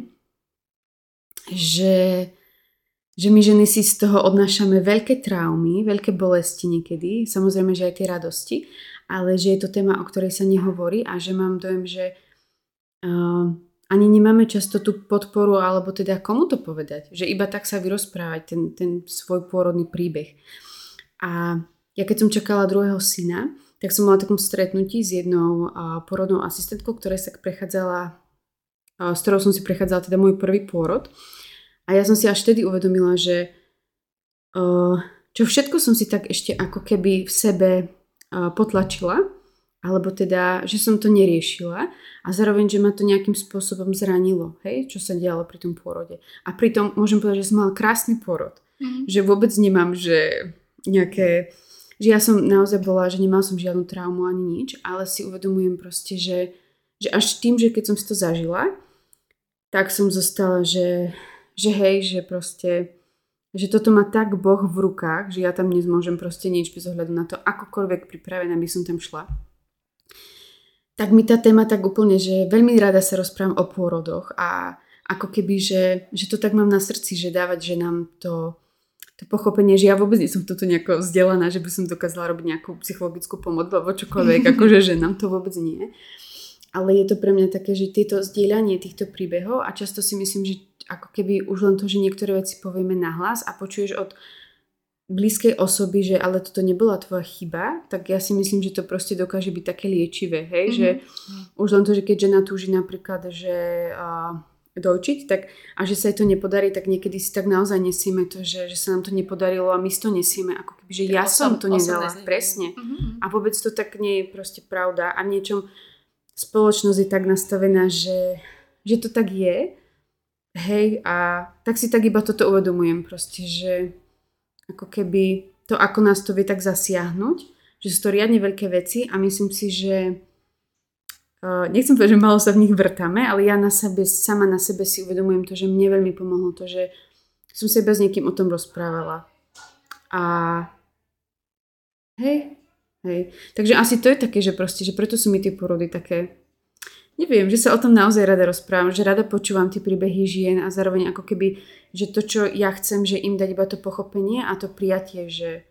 že, že my ženy si z toho odnášame veľké traumy, veľké bolesti niekedy, samozrejme, že aj tie radosti, ale že je to téma, o ktorej sa nehovorí a že mám dojem, že uh, ani nemáme často tú podporu, alebo teda komu to povedať, že iba tak sa vyrozprávať ten, ten svoj pôrodný príbeh. A ja keď som čakala druhého syna, tak som mala takom stretnutí s jednou uh, pôrodnou asistentkou, ktorá sa prechádzala, uh, s ktorou som si prechádzala teda môj prvý pôrod. A ja som si až vtedy uvedomila, že uh, čo všetko som si tak ešte ako keby v sebe potlačila, alebo teda, že som to neriešila a zároveň, že ma to nejakým spôsobom zranilo, hej, čo sa dialo pri tom pôrode. A pritom môžem povedať, že som mala krásny pôrod. Mm. Že vôbec nemám, že nejaké, že ja som naozaj bola, že nemala som žiadnu traumu ani nič, ale si uvedomujem proste, že, že až tým, že keď som si to zažila, tak som zostala, že, že hej, že proste že toto má tak Boh v rukách, že ja tam dnes môžem proste nič bez ohľadu na to, akokoľvek pripravená by som tam šla. Tak mi tá téma tak úplne, že veľmi rada sa rozprávam o pôrodoch a ako keby, že, že to tak mám na srdci, že dávať ženám to, to pochopenie, že ja vôbec nie som toto nejako vzdelaná, že by som dokázala robiť nejakú psychologickú pomoc alebo čokoľvek, akože ženám to vôbec nie. Ale je to pre mňa také, že tieto zdieľanie týchto príbehov a často si myslím, že ako keby už len to, že niektoré veci povieme nahlas a počuješ od blízkej osoby, že ale toto nebola tvoja chyba, tak ja si myslím, že to proste dokáže byť také liečivé, hej, mm-hmm. že už len to, že keď žena túži napríklad, že uh, dojčiť, tak a že sa jej to nepodarí, tak niekedy si tak naozaj nesieme to, že, že sa nám to nepodarilo a my si to nesieme, ako keby, že ja som to nedala, presne. Mm-hmm. A vôbec to tak nie je proste pravda a v niečom spoločnosť je tak nastavená, že, že to tak je. Hej, a tak si tak iba toto uvedomujem proste, že ako keby to, ako nás to vie tak zasiahnuť, že sú to riadne veľké veci a myslím si, že uh, nechcem povedať, že malo sa v nich vrtame, ale ja na sebe, sama na sebe si uvedomujem to, že mne veľmi pomohlo to, že som sa iba s niekým o tom rozprávala. A hej, hej. Takže asi to je také, že proste, že preto sú mi tie porody také, neviem, že sa o tom naozaj rada rozprávam, že rada počúvam tie príbehy žien a zároveň ako keby, že to, čo ja chcem, že im dať iba to pochopenie a to prijatie, že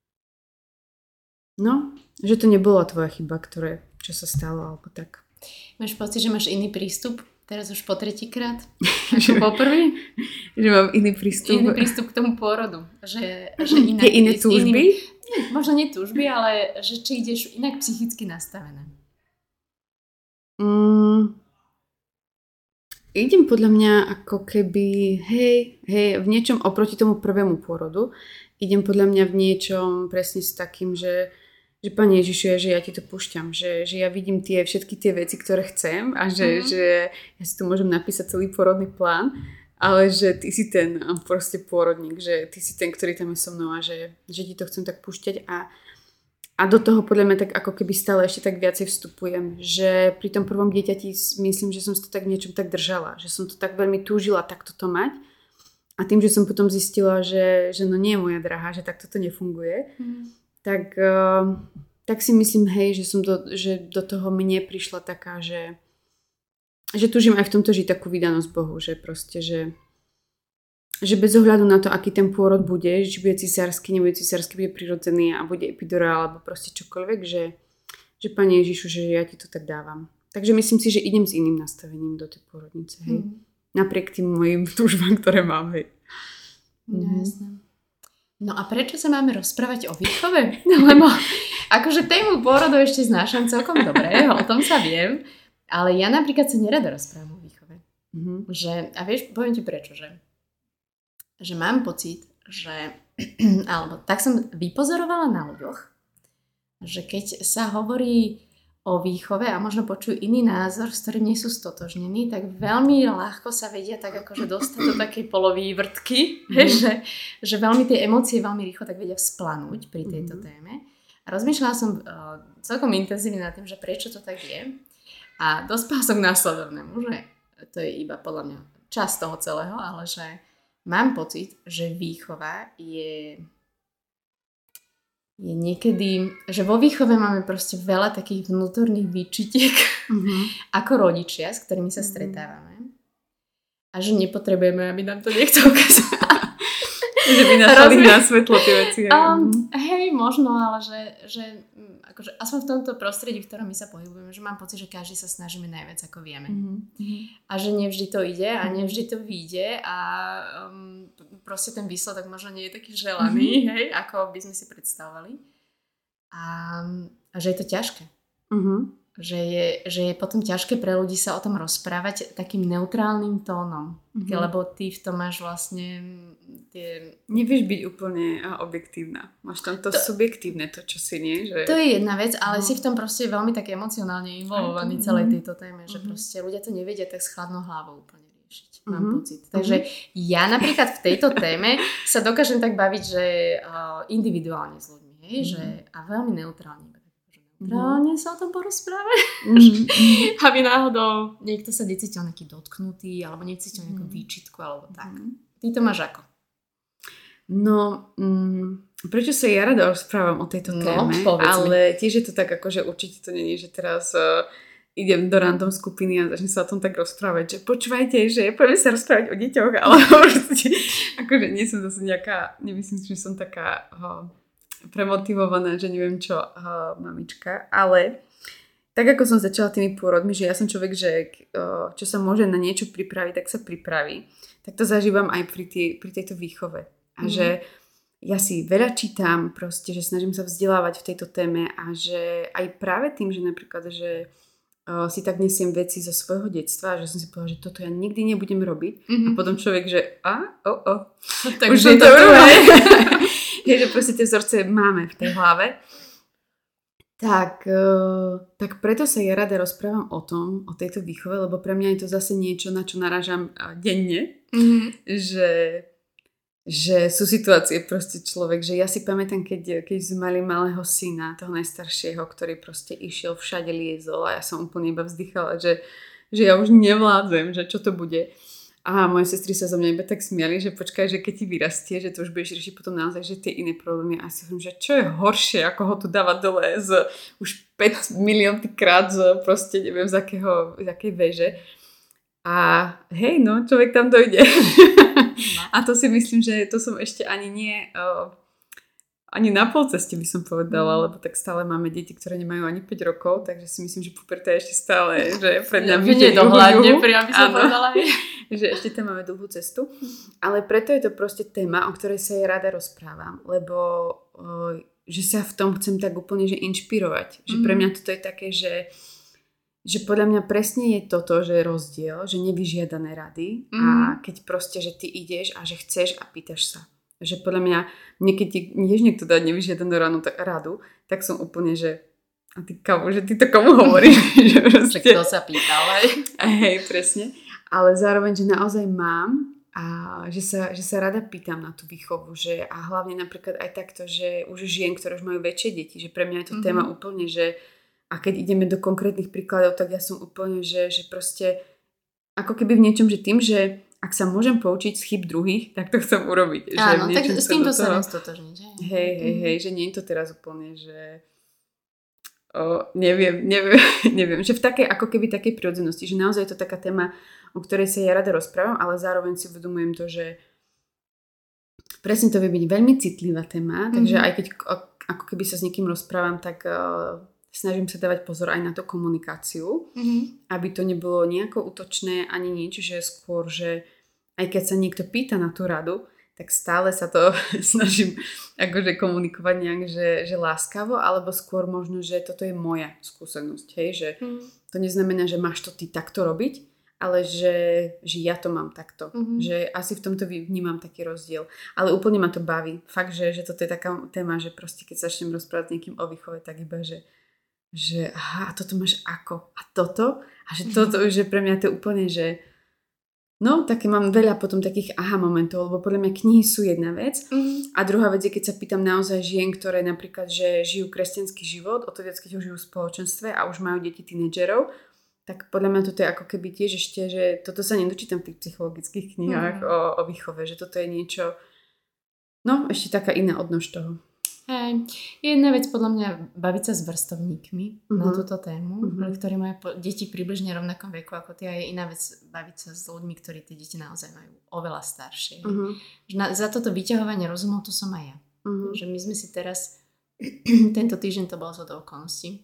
no, že to nebola tvoja chyba, ktoré, čo sa stalo, alebo tak. Máš pocit, že máš iný prístup? Teraz už po tretíkrát? Ako po prvý? Že mám iný prístup. Iný prístup k tomu pôrodu. Že, že inak, tie iné túžby? Iným, možno nie túžby, ale že či ideš inak psychicky nastavené. Mm, idem podľa mňa ako keby, hej, hej, v niečom oproti tomu prvému pôrodu, idem podľa mňa v niečom presne s takým, že že Pane Ježišu, že ja ti to púšťam, že, že ja vidím tie, všetky tie veci, ktoré chcem a že, mm. že ja si tu môžem napísať celý pôrodný plán, ale že ty si ten proste pôrodník, že ty si ten, ktorý tam je so mnou a že, že ti to chcem tak púšťať a, a do toho podľa mňa tak ako keby stále ešte tak viacej vstupujem, že pri tom prvom dieťati myslím, že som si to tak v niečom tak držala, že som to tak veľmi túžila takto to mať a tým, že som potom zistila, že, že no nie je moja drahá, že takto to nefunguje, mm. Tak, uh, tak si myslím, hej, že, som do, že do toho mne prišla taká, že, že tužím aj v tomto žiť takú vydanosť Bohu, že proste, že, že bez ohľadu na to, aký ten pôrod bude, či bude cisársky, nebude cisársky, bude prirodzený a bude epidurál alebo proste čokoľvek, že, že Pane Ježišu, že ja ti to tak dávam. Takže myslím si, že idem s iným nastavením do tej pôrodnice, hej. Mm. Napriek tým mojim túžbám, ktoré mám, hej. No, mm. jasné. No a prečo sa máme rozprávať o výchove? No, lebo akože tému pôrodu ešte znášam celkom dobre, o tom sa viem, ale ja napríklad sa nerada rozprávam o výchove. Mm-hmm. Že, a vieš, poviem ti prečo, že, že mám pocit, že, alebo tak som vypozorovala na ľuďoch, že keď sa hovorí o výchove a možno počujú iný názor, s ktorým nie sú stotožnení, tak veľmi ľahko sa vedia tak akože dostať do takej polovývrtky, mm-hmm. že, že veľmi tie emócie veľmi rýchlo tak vedia vzplanúť pri tejto mm-hmm. téme. A rozmýšľala som uh, celkom intenzívne nad tým, že prečo to tak je. A dospela som k následovnému, že to je iba podľa mňa časť toho celého, ale že mám pocit, že výchova je... je niekedy, že vo výchove máme proste veľa takých vnútorných výčitiek mm-hmm. ako rodičia, s ktorými sa stretávame. A že nepotrebujeme, aby nám to niekto ukázal. Že by našli na svetlo tie veci. Um, hej, možno, ale že, že akože, aspoň v tomto prostredí, v ktorom my sa pohybujeme, že mám pocit, že každý sa snažíme najviac, ako vieme. Mm-hmm. A že nevždy to ide a nevždy to vyjde a um, proste ten výsledok možno nie je taký želaný, mm-hmm. hej, ako by sme si predstavovali. A, a že je to ťažké. Mm-hmm. Že, je, že je potom ťažké pre ľudí sa o tom rozprávať takým neutrálnym tónom. Mm-hmm. Lebo ty v tom máš vlastne tie... Nevieš byť úplne objektívna. Máš tam to, to subjektívne, to čo si nie. Že... To je jedna vec, ale no. si v tom proste veľmi tak emocionálne involvovaný celej tejto téme. Že mm-hmm. proste ľudia to nevedia tak s chladnou hlavou úplne riešiť. Mám mm-hmm. pocit. Takže mm-hmm. ja napríklad v tejto téme sa dokážem tak baviť, že uh, individuálne s ľuďmi. Hej? Mm-hmm. Že, a veľmi neutrálne. Neutrálne mm-hmm. sa o tom porozprávať. Mm-hmm. Aby náhodou niekto sa necítil nejaký dotknutý alebo necítil nejakú mm-hmm. výčitku alebo tak. Mm-hmm. Ty to máš ako? No, mm, prečo sa ja rada rozprávam o tejto téme, no, ale tiež je to tak, akože určite to nie je, že teraz uh, idem do random skupiny a začnem sa o tom tak rozprávať, že počúvajte, že poďme sa rozprávať o deťoch, ale akože nie som zase nejaká, nemyslím si, že som taká uh, premotivovaná, že neviem čo, uh, mamička, ale tak ako som začala tými pôrodmi, že ja som človek, že uh, čo sa môže na niečo pripraviť, tak sa pripraví, tak to zažívam aj pri, tý, pri tejto výchove. A mm. že ja si veľa čítam proste, že snažím sa vzdelávať v tejto téme a že aj práve tým, že napríklad, že uh, si tak nesiem veci zo svojho detstva, že som si povedala, že toto ja nikdy nebudem robiť. Mm-hmm. A potom človek, že a, o, o. Tak už je to prvé. Je, že proste tie vzorce máme v tej hlave. Tak, uh, tak preto sa ja rada rozprávam o tom, o tejto výchove, lebo pre mňa je to zase niečo, na čo narážam uh, denne. Mm-hmm. Že že sú situácie proste človek, že ja si pamätám, keď, keď sme mali malého syna, toho najstaršieho, ktorý proste išiel, všade liezol a ja som úplne iba vzdychala, že, že ja už nevládzem, že čo to bude. A moje sestry sa zo mňa iba tak smiali, že počkaj, že keď ti vyrastie, že to už budeš riešiť potom naozaj, že tie iné problémy. A si hovorím, že čo je horšie, ako ho tu dávať dole z už päť miliónty krát z proste neviem z, akého, z akej veže. A hej, no, človek tam dojde. No. A to si myslím, že to som ešte ani nie, uh, ani na pol ceste by som povedala, mm. lebo tak stále máme deti, ktoré nemajú ani päť rokov, takže si myslím, že puberta je ešte stále, že pred nami je dohľadne, priam by som povedala. Že ešte tam máme dlhú cestu. Ale preto je to proste téma, o ktorej sa ja rada rozprávam, lebo uh, že sa v tom chcem tak úplne že inšpirovať. Že pre mňa toto je také, že že podľa mňa presne je toto, že je rozdiel, že nevyžiadané rady mm. a keď proste, že ty ideš a že chceš a pýtaš sa. Že podľa mňa, niekedy ideš niekto dať nevyžiadanú radu, tak, radu, tak som úplne, že a ty komu, že ty to komu hovoríš? Že proste, kto sa pýtal, aj? Hej, presne. Ale zároveň, že naozaj mám a že sa, že sa rada pýtam na tú výchovu, že a hlavne napríklad aj takto, že už žien, ktoré už majú väčšie deti, že pre mňa je to mm-hmm. téma úplne, že a keď ideme do konkrétnych príkladov, tak ja som úplne, že, že proste ako keby v niečom, že tým, že ak sa môžem poučiť z chyb druhých, tak to chcem urobiť. Áno, že tak s týmto sa viem stotožniť. Hej, hej, hej, že nie je to teraz úplne, že o, neviem, neviem, neviem, že v takej, ako keby takej prirodzenosti, že naozaj je to taká téma, o ktorej sa ja rada rozprávam, ale zároveň si uvedomujem to, že presne to vie byť veľmi citlivá téma, takže mm-hmm. aj keď ako keby sa s niekým rozprávam, tak uh, snažím sa dávať pozor aj na tú komunikáciu, mm-hmm. aby to nebolo nejako útočné ani nič, že skôr, že aj keď sa niekto pýta na tú radu, tak stále sa to snažím akože komunikovať nejak, že, že láskavo, alebo skôr možno, že toto je moja skúsenosť, hej, že mm. to neznamená, že máš to ty takto robiť, ale že, že ja to mám takto, mm-hmm. že asi v tomto vnímam taký rozdiel, ale úplne ma to baví, fakt, že, že toto je taká téma, že proste keď začnem rozprávať s niekým o výchove, tak iba, že že aha, a toto máš ako? A toto? A že toto už je pre mňa to úplne, že no, také mám veľa potom takých aha momentov, lebo podľa mňa knihy sú jedna vec mm. a druhá vec je, keď sa pýtam naozaj žien, ktoré napríklad, že žijú kresťanský život, o to viac, keď už žijú v spoločenstve a už majú deti tínedžerov, tak podľa mňa toto je ako keby tiež ešte, že toto sa nedočítam v tých psychologických knihách mm. o, o výchove, že toto je niečo, no, ešte taká iná odnož toho. Hej. Jedna vec podľa mňa baviť sa s vrstovníkmi uh-huh. na túto tému, uh-huh. ktorí majú po, deti približne rovnakom veku ako ty, a je iná vec baviť sa s ľuďmi, ktorí tie deti naozaj majú oveľa staršie. Uh-huh. Na, za toto vyťahovanie rozumov tu som aj ja. Uh-huh. Že my sme si teraz tento týždeň to bolo zo do okolností.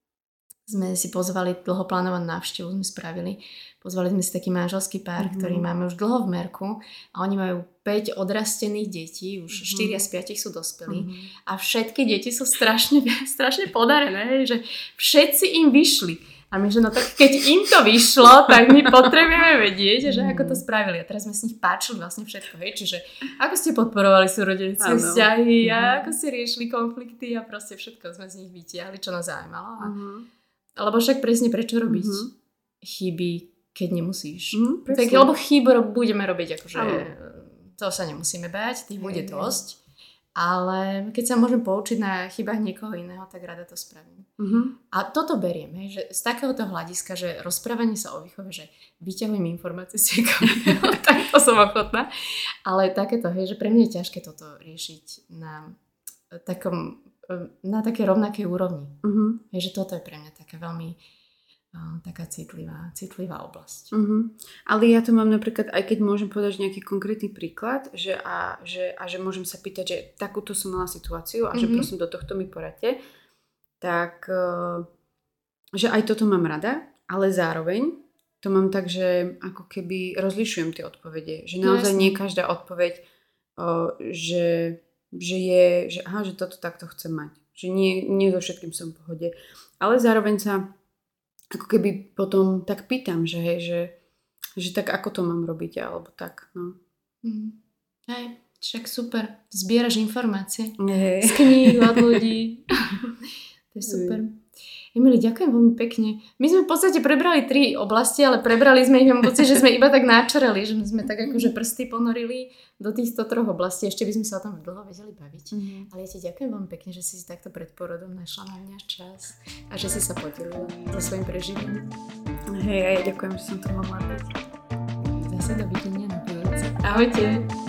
Sme si pozvali dlhoplánovanú návštevu, sme spravili. Pozvali sme si taký manželský pár, mm-hmm. ktorý máme už dlho v merku a oni majú päť odrastených detí, už mm-hmm. štyri z piatich sú dospelí mm-hmm. a všetky deti sú strašne, strašne podarené, že všetci im vyšli. A my, že no tak keď im to vyšlo, tak my potrebujeme vedieť, že ako to spravili. A teraz sme s nich páčili vlastne všetko. Hej. Čiže ako ste podporovali súrodenecké vzťahy a mm-hmm. ako ste riešili konflikty a proste všetko sme z nich vytiahli, čo nás zaujímalo. A mm-hmm. Lebo však presne prečo robiť mm-hmm. chyby, keď nemusíš. Mm, tak, lebo chybu budeme robiť, akože mm. to sa nemusíme báť, tých bude dosť. Ale keď sa môžem poučiť na chybách niekoho iného, tak rada to spravím. Mm-hmm. A toto beriem, hej, že z takéhoto hľadiska, že rozprávanie sa o výchove, že vyťahujem informácie z niekoho, tak to som ochotná. Ale takéto, hej, že pre mňa je ťažké toto riešiť na takom na také rovnakej úrovni. Uh-huh. Je, že toto je pre mňa taká veľmi uh, taká citlivá, citlivá oblasť. Uh-huh. Ale ja to mám napríklad, aj keď môžem povedať nejaký konkrétny príklad, že a, že a že môžem sa pýtať, že takúto som mala situáciu a uh-huh. že prosím do tohto mi poradte, tak uh, že aj toto mám rada, ale zároveň to mám tak, že ako keby rozlišujem tie odpovede. Že naozaj no, nie každá odpoveď, uh, že že je, že aha, že toto takto chcem mať. Že nie, nie so všetkým som v pohode. Ale zároveň sa ako keby potom tak pýtam, že hej, že, že tak ako to mám robiť, alebo tak, no. Mm. Hej, však super. Zbieraš informácie. Hej. Z kníh od ľudí. To je super. Emily, ďakujem veľmi pekne. My sme v podstate prebrali tri oblasti, ale prebrali sme ich, mám pocit, že sme iba tak náčarali, že sme tak akože prsty ponorili do týchto troch oblastí. Ešte by sme sa o tom dlho vedeli baviť. Mm-hmm. Ale ja ti ďakujem veľmi pekne, že si si takto pred porodom našla na mňa čas a že si sa podelila so svojím preživením. Hej, ja ďakujem, že som to mohla byť. Zase dovidenia na budúce. Ahojte.